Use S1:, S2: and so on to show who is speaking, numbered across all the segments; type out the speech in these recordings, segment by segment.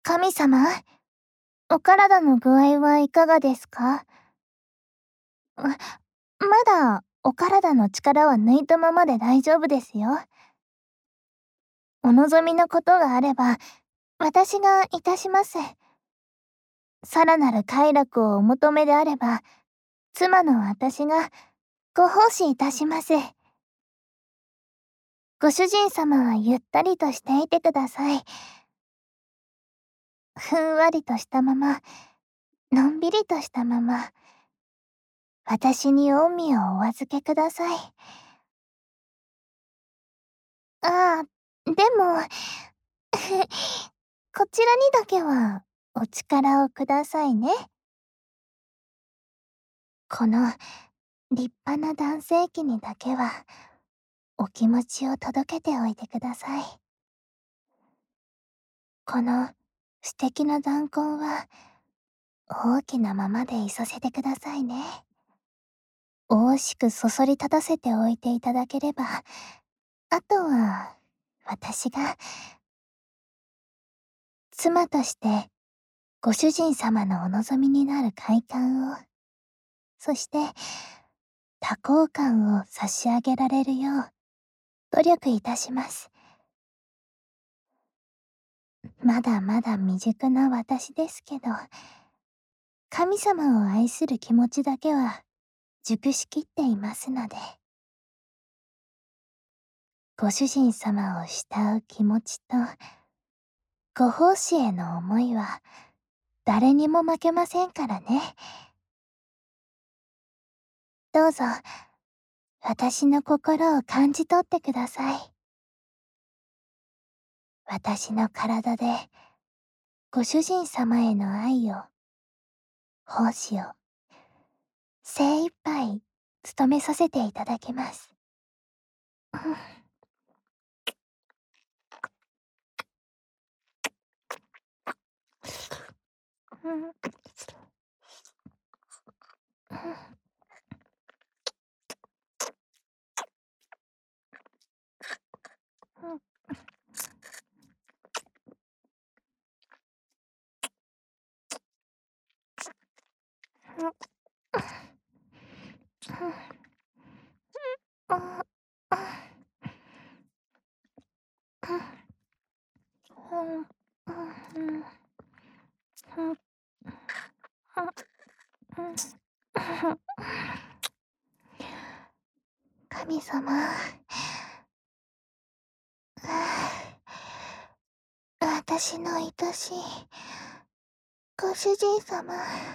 S1: 神様、お体の具合はいかがですか？まだお体の力は抜いたままで大丈夫ですよ。お望みのことがあれば、私がいたします。さらなる快楽をお求めであれば、妻の私がご奉仕いたします。ご主人様はゆったりとしていてください。ふんわりとしたまま、のんびりとしたまま、私に御身をお預けください。ああ、でも、こちらにだけはお力をくださいね。この立派な男性器にだけはお気持ちを届けておいてください。この素敵な弾痕は大きなままでいさせてくださいね。大しくそそり立たせておいていただければ、あとは私が妻としてご主人様のお望みになる快感を、そして多幸感を差し上げられるよう努力いたします。まだまだ未熟な私ですけど、神様を愛する気持ちだけは熟しきっていますので、ご主人様を慕う気持ちと、ご奉仕への思いは誰にも負けませんからね。どうぞ、私の心を感じ取ってください。私の体で、ご主人様への愛を、奉仕を、精一杯務めさせていただきます。神様、私の愛しいご主人様。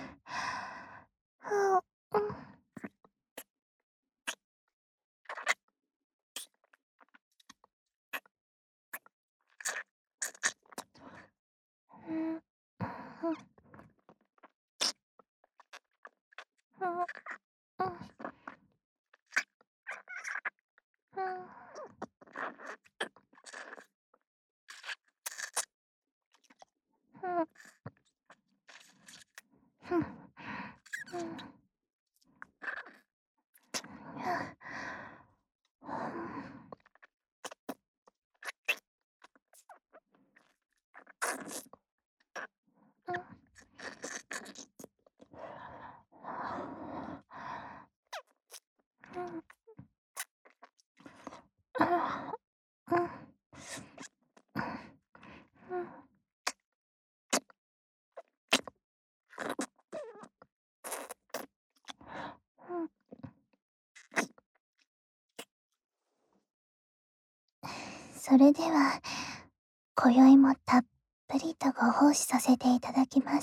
S1: それでは、今宵もたっぷりとご奉仕させていただきます。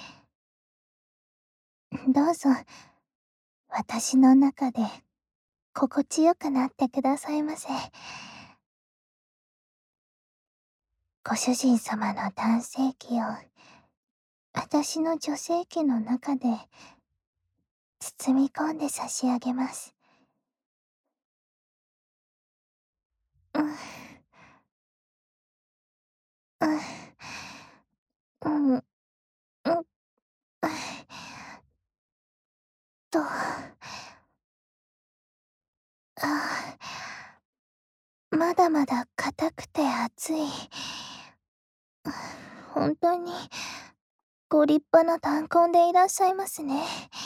S1: どうぞ、私の中で心地よくなってくださいませ。ご主人様の男性器を、私の女性器の中で包み込んで差し上げます。うん、うん、と、まだまだ硬くて熱い。 ほんとに、ご立派な弾痕でいらっしゃいますね。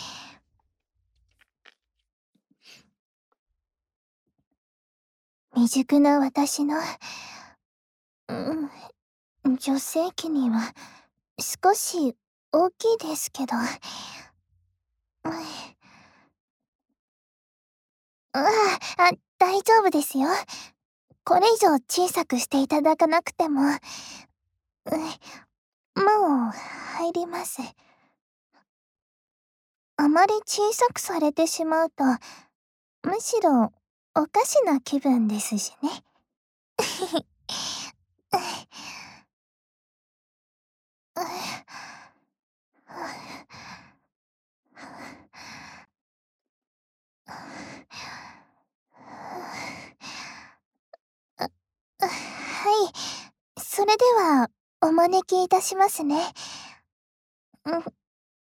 S1: 未熟な私の、女性器には少し大きいですけど。大丈夫ですよ。これ以上小さくしていただかなくても、もう入ります。あまり小さくされてしまうと、むしろおかしな気分ですしね。はい。それでは、お招きいたしますね。うん、うん。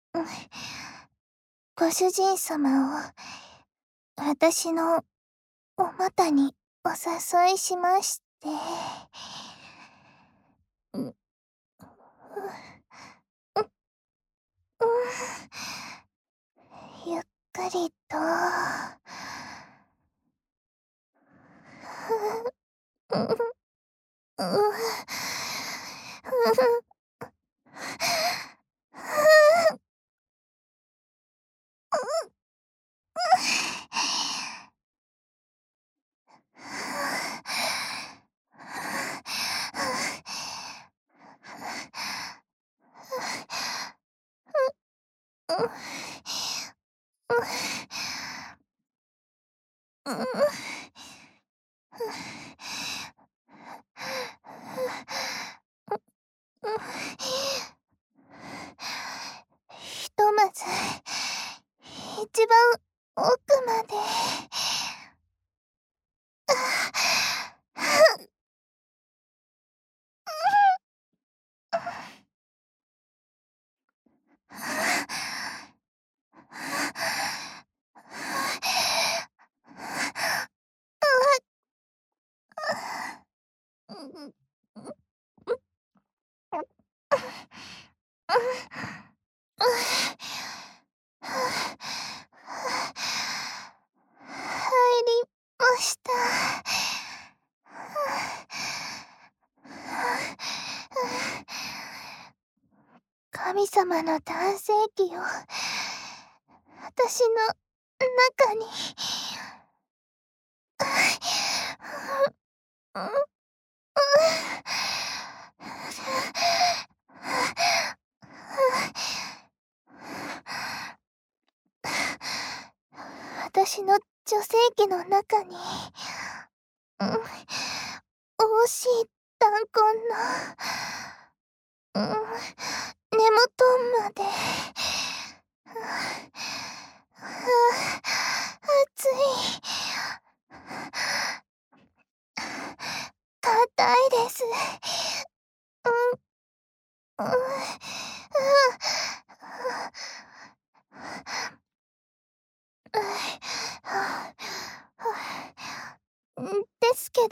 S1: ご主人様を、私のお股にお誘いしまして。うん、う、う、ゆっくりと。ひとまず、一番奥まで。入りました。神様の男性器を、私の中に。私の女性器の中に、惜しい弾痕の、根元まで。熱い。硬いです。ですけど、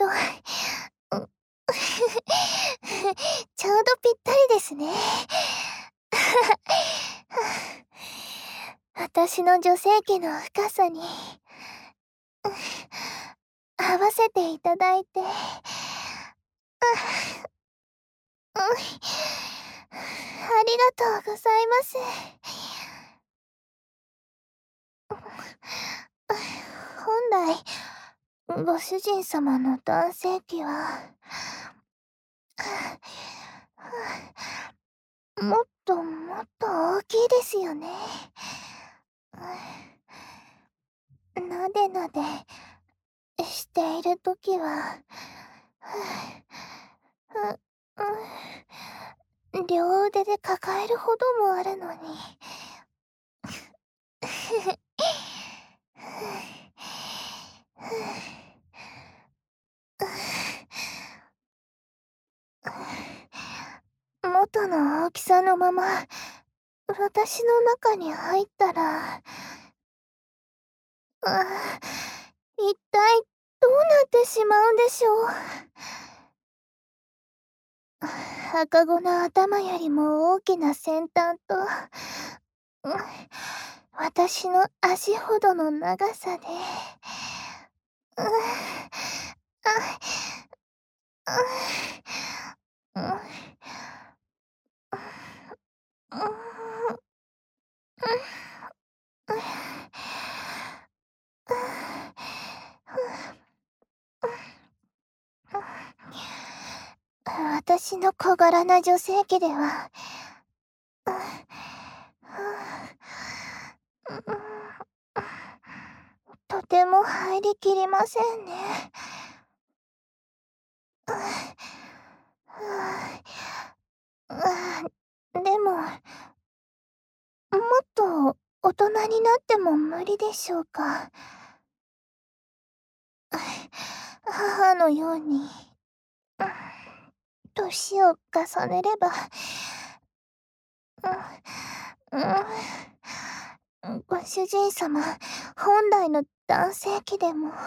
S1: ちょうどぴったりですね。私の女性器の深さに、合わせていただいて、ありがとうございます。本来、ご主人様の男性器は、もっともっと大きいですよね。なでなでしているときは、両腕で抱えるほどもあるのに。元の大きさのまま、私の中に入ったら、一体どうなってしまうんでしょう。 赤子の頭よりも大きな先端と、私の足ほどの長さで、うあ、う私の小柄な女性器では、とても入りきりませんね。でも、もっと大人になっても無理でしょうか。母のように、年を重ねれば、ご主人様本来の男性器でも、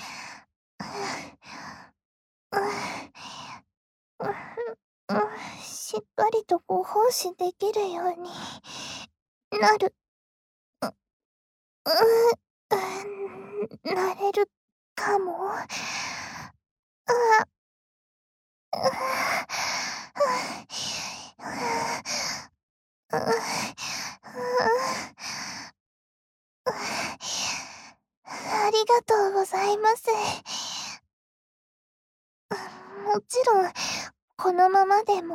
S1: しっかりとご奉仕できるようになる、なれるかも。ありがとうございます。もちろん、このままでも、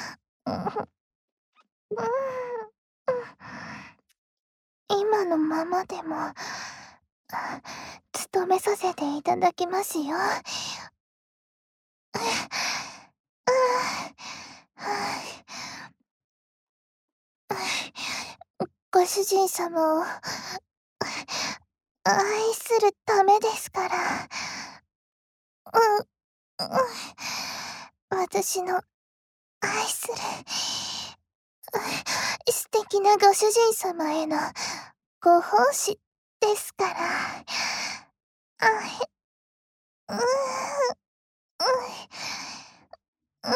S1: 今のままでも、務めさせていただきますよ。ご主人様を愛するためですから。私の愛する素敵なご主人様へのご奉仕ですから。ううう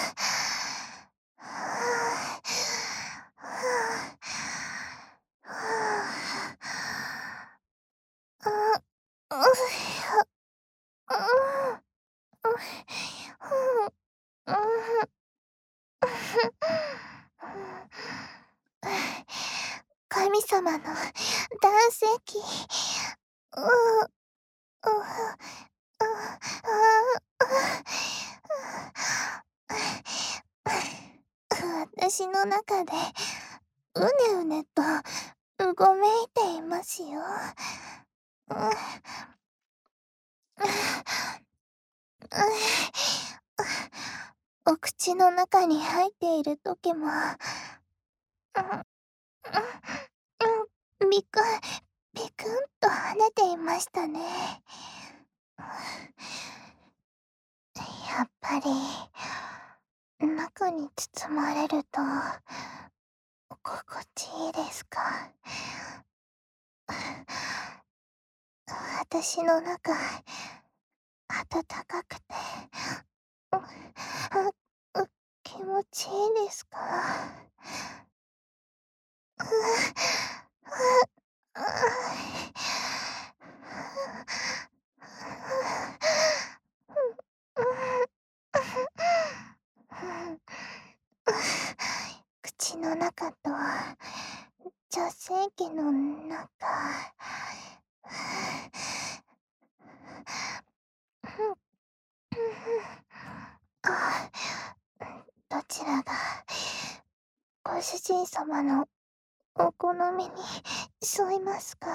S1: 神様の男性器。私の中でうねうねとうごめいていますよ。お口の中に入っている時も、ビクン、ビクンと跳ねていましたね。やっぱり、中に包まれると、心地いいですか？私の中、暖かくて、気持ちいいですか？口の中と女性器の中、あ、どちらがご主人様のお好みに沿いますか？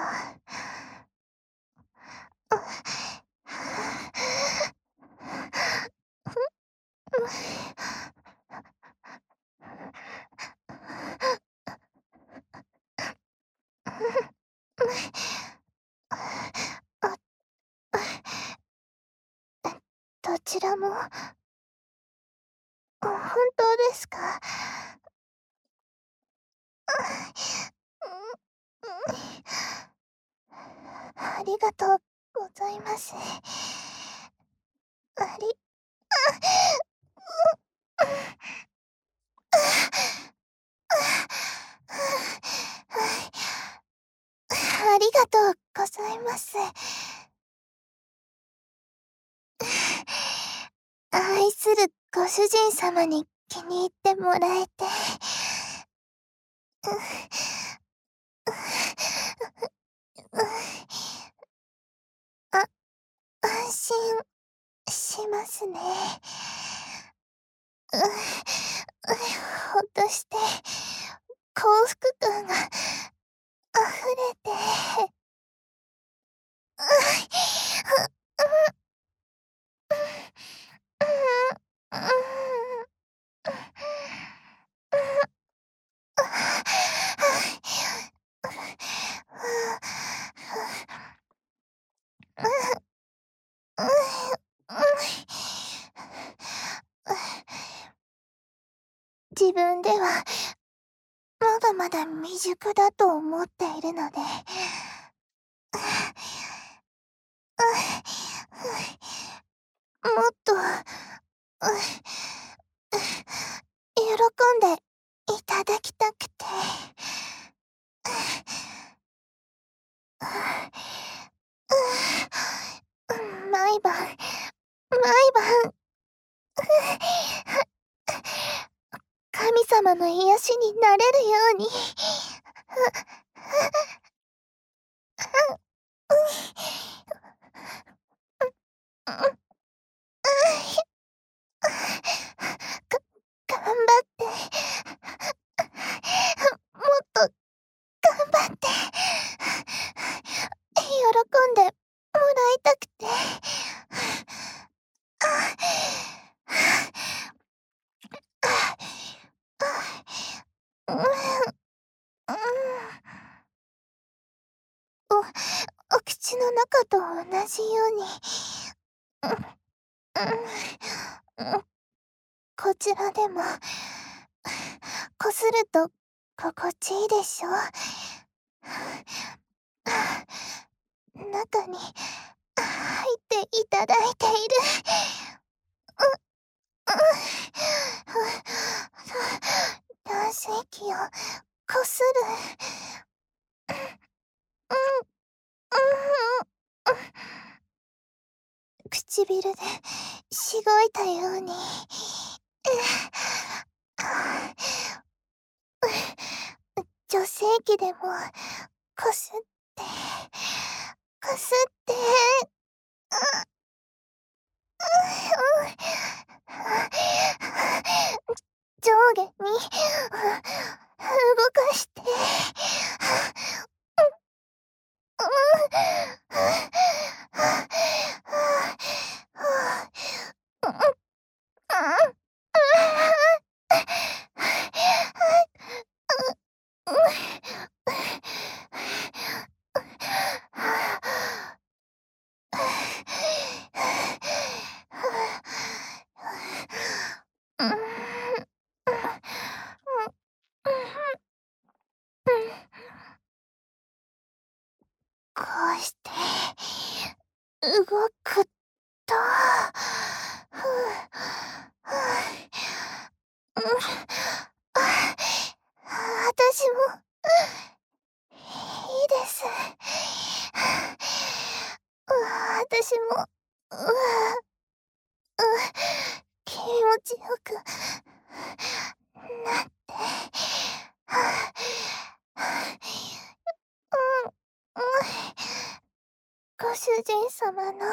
S1: どちらも、本当ですか？ありがとうございます。ありありがとうございます。愛するご主人様に気に入ってもらえて。あ、安心しますね。ほっとして、幸福感が溢れて。自分ではまだまだ未熟だと思っているので、もっと喜んでいただきたくて。毎晩毎晩神様の癒しになれるように。頑張って。もっと頑張って。喜んでもらいたくて。お口の中と同じように。こちらでもこすると心地いいでしょ。中に入っていただいている。男性器をこする。唇でしごいたように。女性器でもこすってこすって。上下に動かして。こうして動くと、私もいいです。私も気持ちよくなって。ご主人様の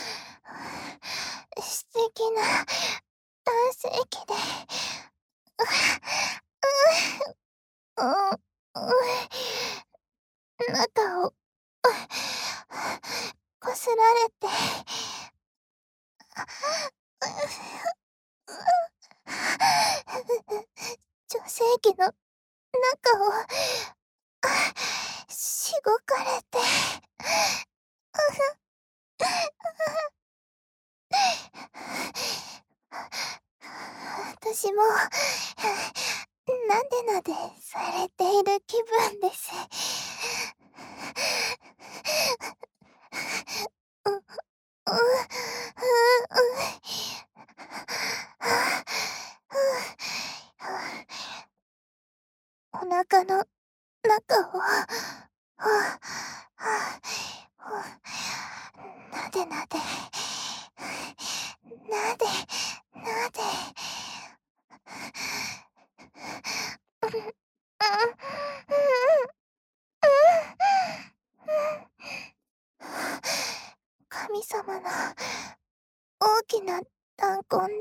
S1: 素敵な男性器で中をこすられて。女性器の中をしごかれて。私もなでなでされている気分です。 腹の中を、なでなで、なで、なで、神様の大きな弾痕で、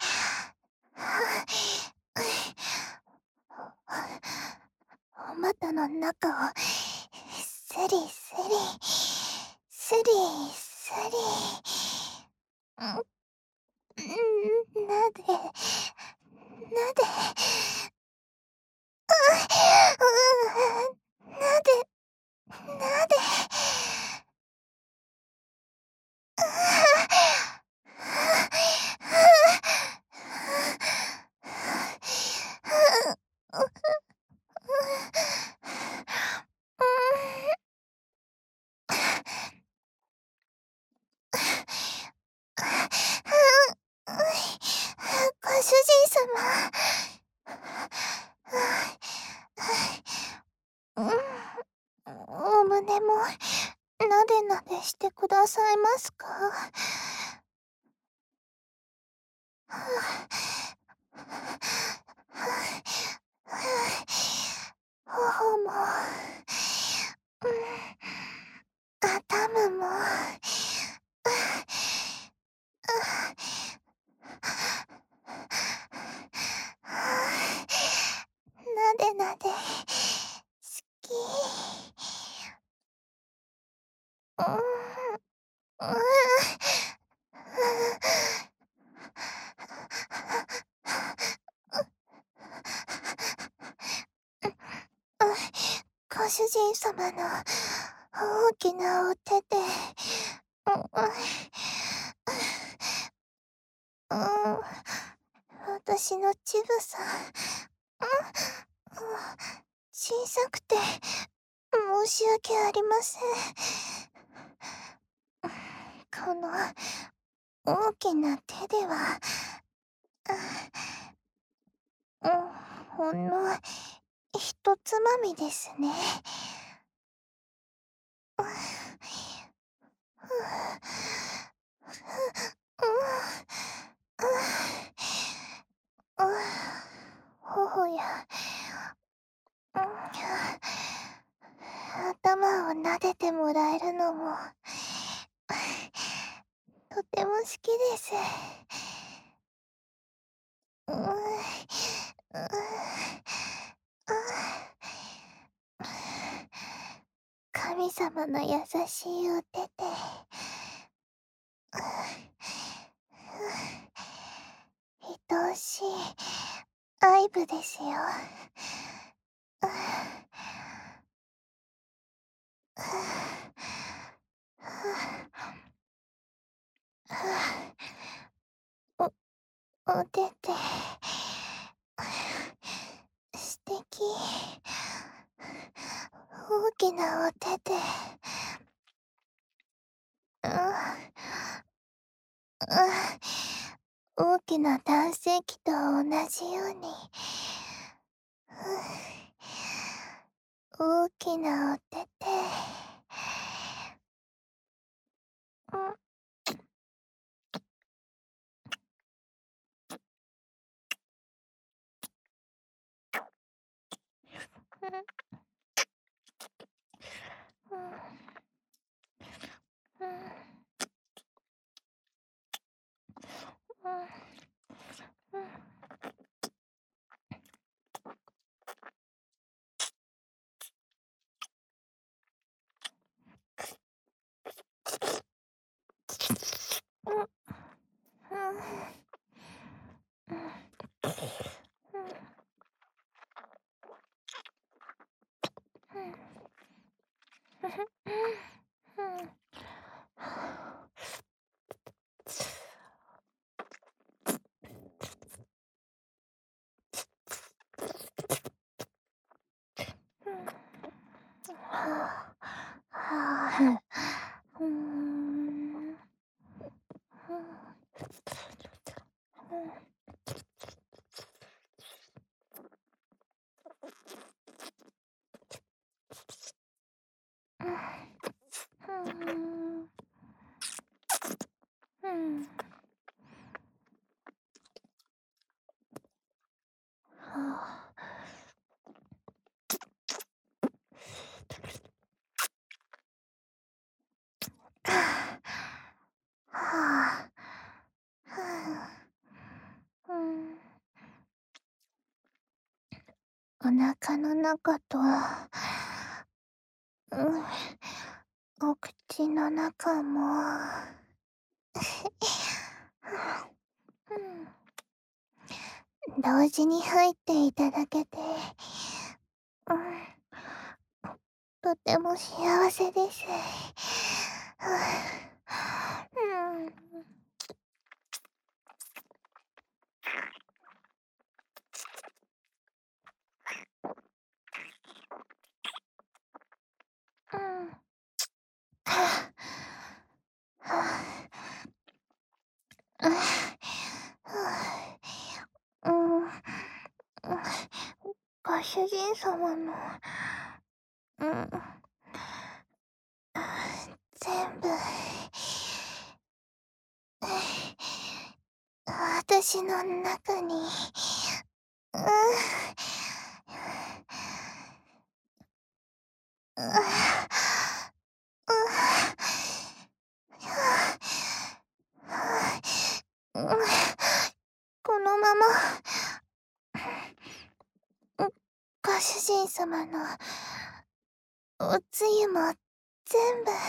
S1: お股の中をスリスリ、スリスリ、なで、なで、なで、なで、ご主人様。お胸もなでなでしてくださいますか？頬も、頭も、なでなで、好き。ご主人様の大きなお手で、私の乳房、小さくて申し訳ありません。この大きな手では、ほんのひとつまみですね。頬や、頭を撫でてもらえるのも、とても好きです。神様の優しいお手で、愛おしい愛撫ですよ。お、お手手、素敵。大きなお手で、大きな男性器と同じように、大きなお手手、 腹の中と、お口の中も、同時に入っていただけて、とても幸せです。ご主人様の、全部、私の中に、このまま、ご主人様のおつゆも全部、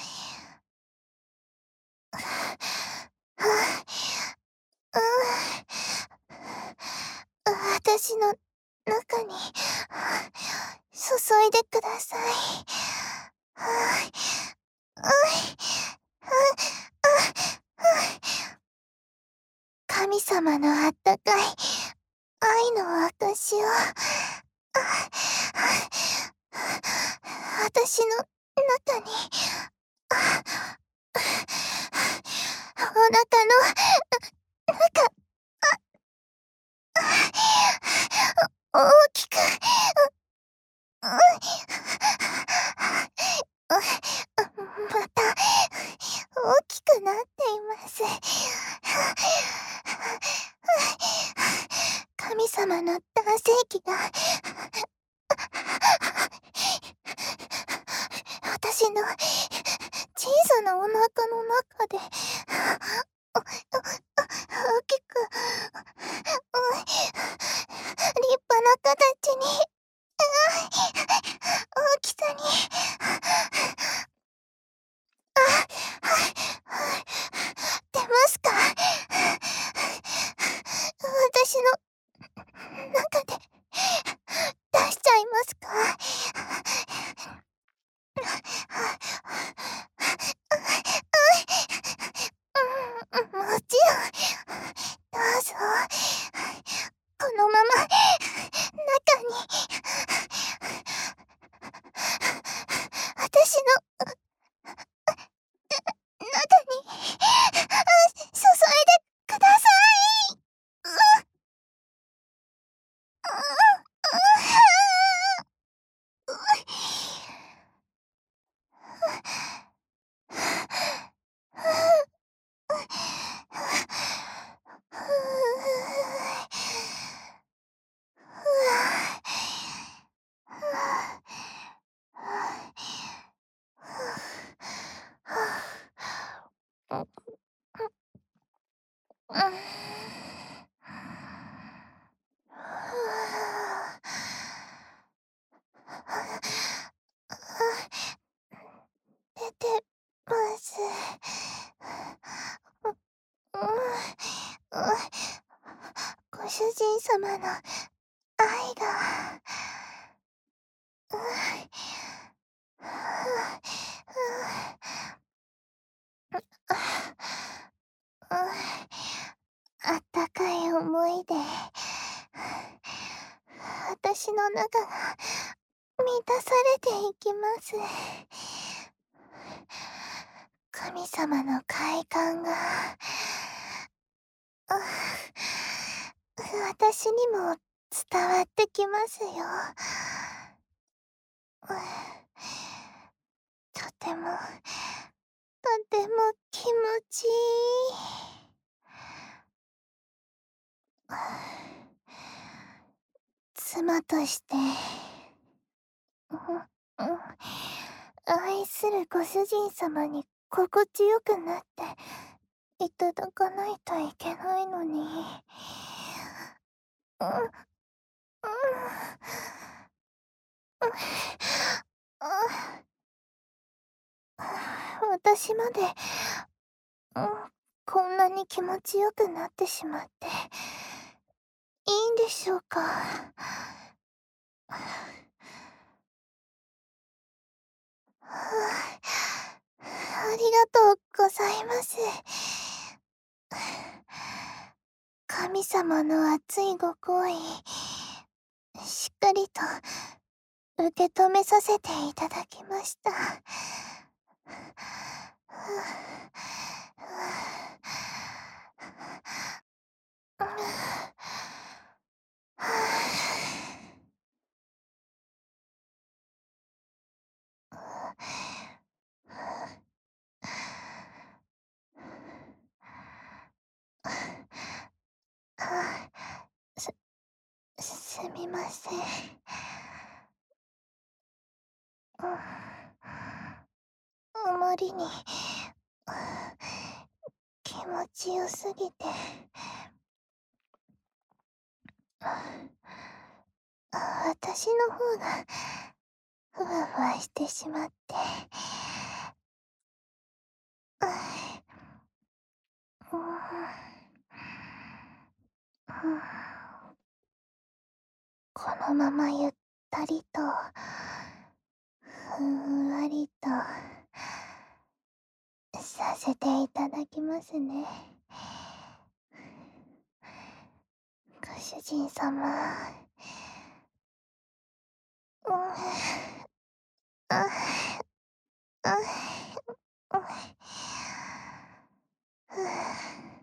S1: 私の中に注いでください。神様のあったかい愛の証を、私の中に、お腹の中、大きく、また大きくなっています。神様の男性器が私の小さなお腹の中で大きく立派な形に大きさに出ますか？私の中で出しちゃいますか？もちろん、どうぞ。このまま中に私の中に注いでください。出てます。ご主人様の愛が、あったかい思いで、私の中が満たされていきます。神様の快感が、私にも伝わってきますよ。とても、とても気持ちいい。妻として、愛するご主人様に心地よくなっていただかないといけないのに。 私まで、こんなに気持ちよくなってしまって、いいんでしょうか？ありがとうございます。神様の熱いご好意、しっかりと受け止めさせていただきました。す、すみません。あまりに気持ちよすぎて、私の方がふわふわしてしまって。このままゆったりと、ふんわりとさせていただきますね。ご主人様。うん、あ、あ、うん、ふう。